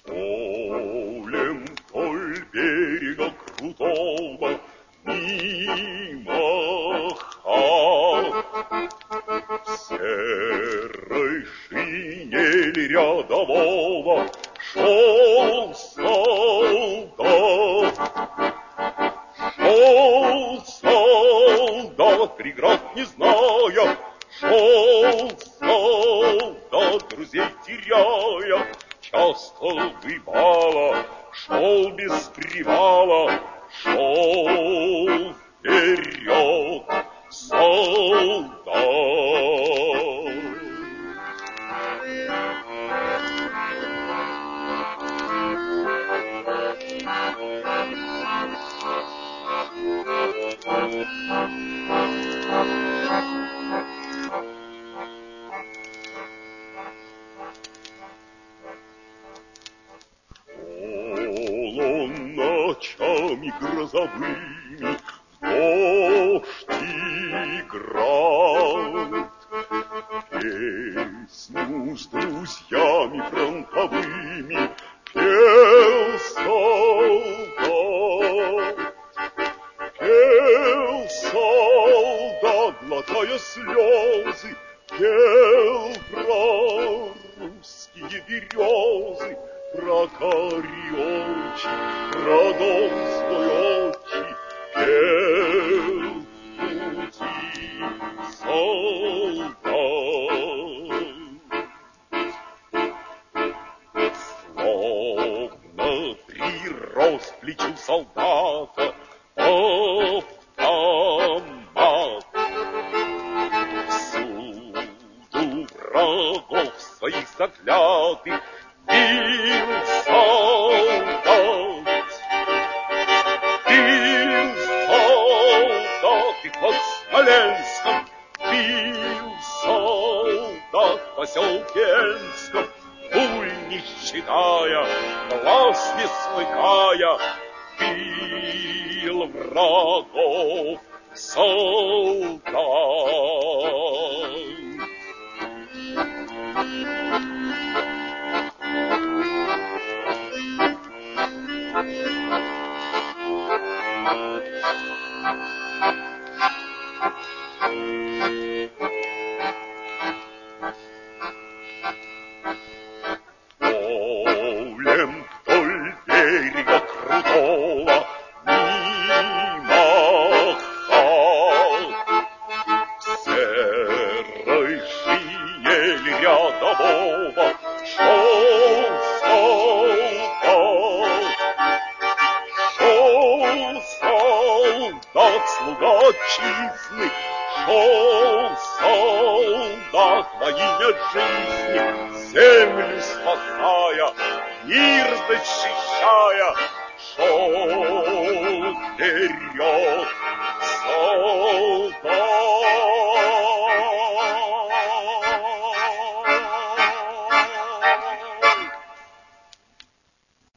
Полем вдоль берега крутого мимо в серой шинели рядового шел солдат. Шел солдат, преград не зная, шел солдат, друзей теряя. Часто бывало, шел без привала, шел вперед солдат. Он ночами грозовыми в дождь играет, песню с друзьями фронтовыми пел солдат. Пел солдат, глотая слезы, пел про русские березы, про кари очи, про дом свой отчий, пел пути солдат. Словно прирост к плечу солдата автомат, всюду врагов своих заклятых бил солдат. Бил солдат и под Смоленском, бил солдат в поселке Энском, пуль не считая, глаз не смыкая, бил врагов солдат. Полем вдоль берега крутого мимо хат, в серой шинели рядового шел солдат. Шел солдат, слуга отчизны, шел солдат во имя жизни, землю спасая, мир защищая, шел вперед солдат.